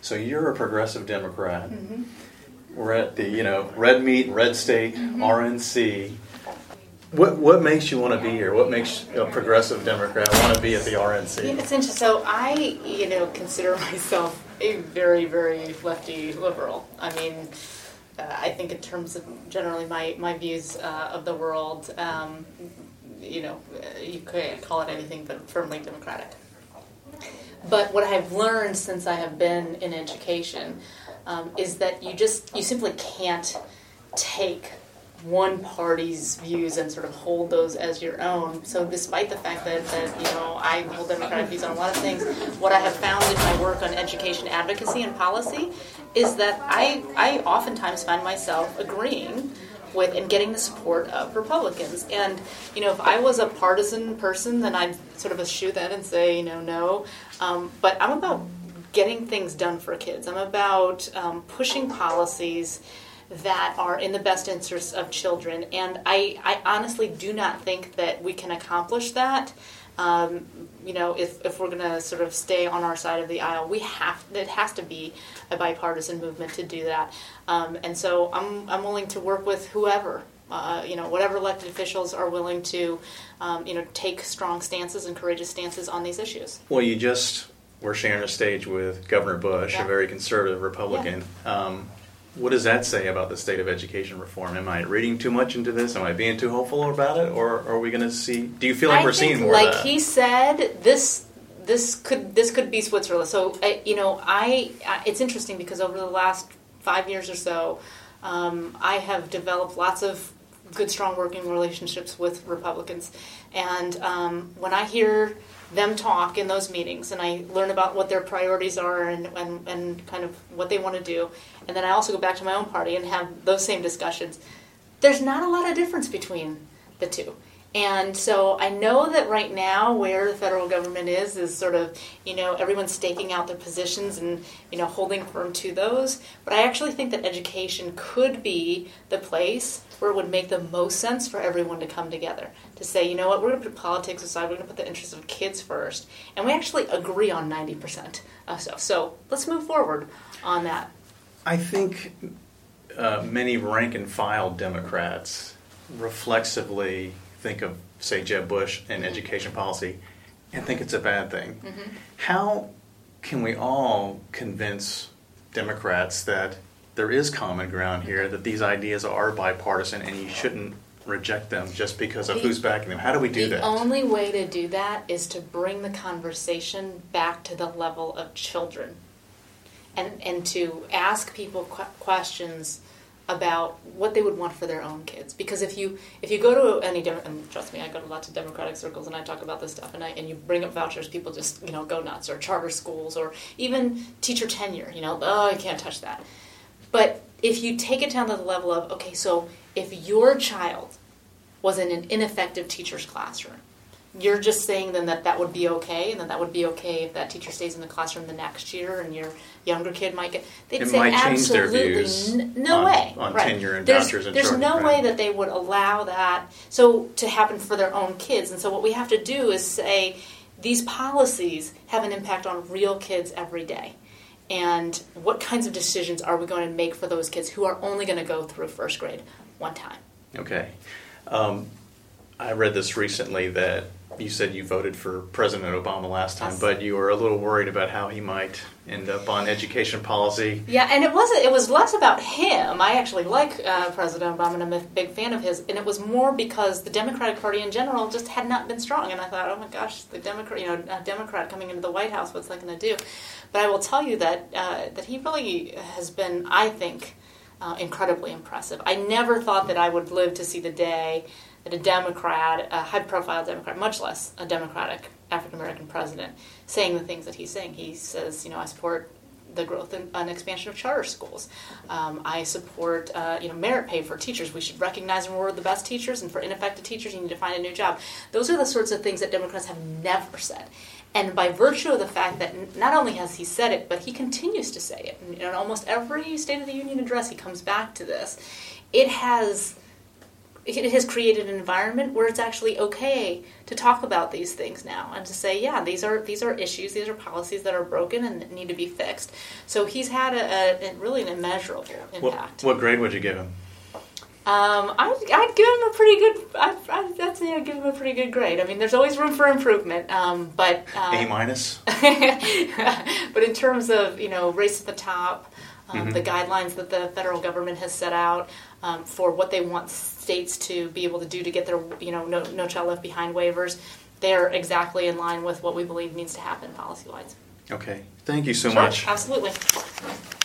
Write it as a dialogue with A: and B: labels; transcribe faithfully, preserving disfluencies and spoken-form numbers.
A: So you're a progressive Democrat.
B: Mm-hmm.
A: We're at the, you know, red meat, red state,
B: mm-hmm.
A: R N C. What what makes you want to be here? What makes a progressive Democrat want to be at the R N C?
B: Yeah, it's interesting. So I, you know, consider myself a very, very lefty liberal. I mean, uh, I think in terms of generally my, my views uh, of the world, um, you know, you could call it anything but firmly democratic. But what I've learned since I have been in education um, is that you just, you simply can't take one party's views and sort of hold those as your own. So despite the fact that, that you know, I hold democratic views on a lot of things, what I have found in my work on education advocacy and policy is that I, I oftentimes find myself agreeing with and getting the support of Republicans. And, you know, if I was a partisan person, then I'd sort of eschew that and say, you know, no. Um, but I'm about getting things done for kids. I'm about um, pushing policies that are in the best interests of children. And I, I honestly do not think that we can accomplish that. Um, you know, if, if we're going to sort of stay on our side of the aisle, we have, it has to be a bipartisan movement to do that. Um, and so I'm, I'm willing to work with whoever, uh, you know, whatever elected officials are willing to, um, you know, take strong stances and courageous stances on these issues.
A: Well, you just were sharing a stage with Governor Bush,
B: yeah.
A: a very conservative Republican.
B: Yeah.
A: Um, What does that say about the state of education reform? Am I reading too much into this? Am I being too hopeful about it? Or are we going to see... Do you feel like
B: I
A: we're
B: think,
A: seeing more
B: like
A: of that?
B: he said, this this could this could be Switzerland. So, I, you know, I, I it's interesting because over the last five years or so, um, I have developed lots of good, strong working relationships with Republicans. And um, when I hear them talk in those meetings, and I learn about what their priorities are and, and, and kind of what they want to do, and then I also go back to my own party and have those same discussions, there's not a lot of difference between the two. And so I know that right now where the federal government is, is sort of, you know, everyone's staking out their positions and, you know, holding firm to those. But I actually think that education could be the place where it would make the most sense for everyone to come together. To say, you know what, we're going to put politics aside, we're going to put the interests of kids first. And we actually agree on ninety percent of stuff. So let's move forward on that.
A: I think uh, many rank-and-file Democrats reflexively think of, say, Jeb Bush and
B: Mm-hmm.
A: education policy and think it's a bad thing.
B: Mm-hmm.
A: How can we all convince Democrats that there is common ground here, that these ideas are bipartisan and you shouldn't reject them just because of
B: The-
A: who's backing them? How do we do
B: the
A: that?
B: The only way to do that is to bring the conversation back to the level of children. And and to ask people qu- questions about what they would want for their own kids. Because if you if you go to any, Demo- and trust me, I go to lots of Democratic circles and I talk about this stuff, and I, and you bring up vouchers, people just, you know, go nuts, or charter schools, or even teacher tenure, you know, oh, I can't touch that. But if you take it down to the level of, okay, so if your child was in an ineffective teacher's classroom, you're just saying then that that would be okay, and then that would be okay if that teacher stays in the classroom the next year, and your younger kid might get. They'd
A: It
B: say
A: might change their
B: absolutely
A: views
B: n- no
A: on-
B: way
A: on
B: right.
A: tenure and
B: there's,
A: vouchers and
B: There's
A: charter,
B: no
A: right.
B: way that they would allow that so to happen for their own kids, and so what we have to do is say these policies have an impact on real kids every day. And what kinds of decisions are we going to make for those kids who are only going to go through first grade one time?
A: Okay. Um, I read this recently that you said you voted for President Obama last time,
B: Yes.
A: but you were a little worried about how he might end up on education policy.
B: Yeah, and it wasn't. It was less about him. I actually like uh, President Obama, and I'm a big fan of his. And it was more because the Democratic Party in general just had not been strong. And I thought, oh my gosh, the Democrat, you know, a Democrat coming into the White House, what's that going to do? But I will tell you that uh, that he really has been, I think, uh, incredibly impressive. I never thought that I would live to see the day that a Democrat, a high-profile Democrat, much less a Democratic African-American president, saying the things that he's saying. He says, you know, I support the growth and, and expansion of charter schools. Um, I support, uh, you know, merit pay for teachers. We should recognize and reward the best teachers, and for ineffective teachers, you need to find a new job. Those are the sorts of things that Democrats have never said. And by virtue of the fact that not only has he said it, but he continues to say it. And in almost every State of the Union address, he comes back to this. It has... it has created an environment where it's actually okay to talk about these things now and to say, yeah, these are these are issues, these are policies that are broken and that need to be fixed. So he's had a, a really an immeasurable impact.
A: What, what grade would you give him?
B: Um, I'd, I'd give him a pretty good. I'd, I'd, I'd say I'd give him a pretty good grade. I mean, there's always room for improvement, um, but uh,
A: A minus.
B: But in terms of, you know, race at the top, um,
A: mm-hmm.
B: the guidelines that the federal government has set out um, for what they want states to be able to do to get their, you know, no, no child left behind waivers, they're exactly in line with what we believe needs to happen policy-wise.
A: Okay. Thank you so
B: Sure,
A: much.
B: Absolutely.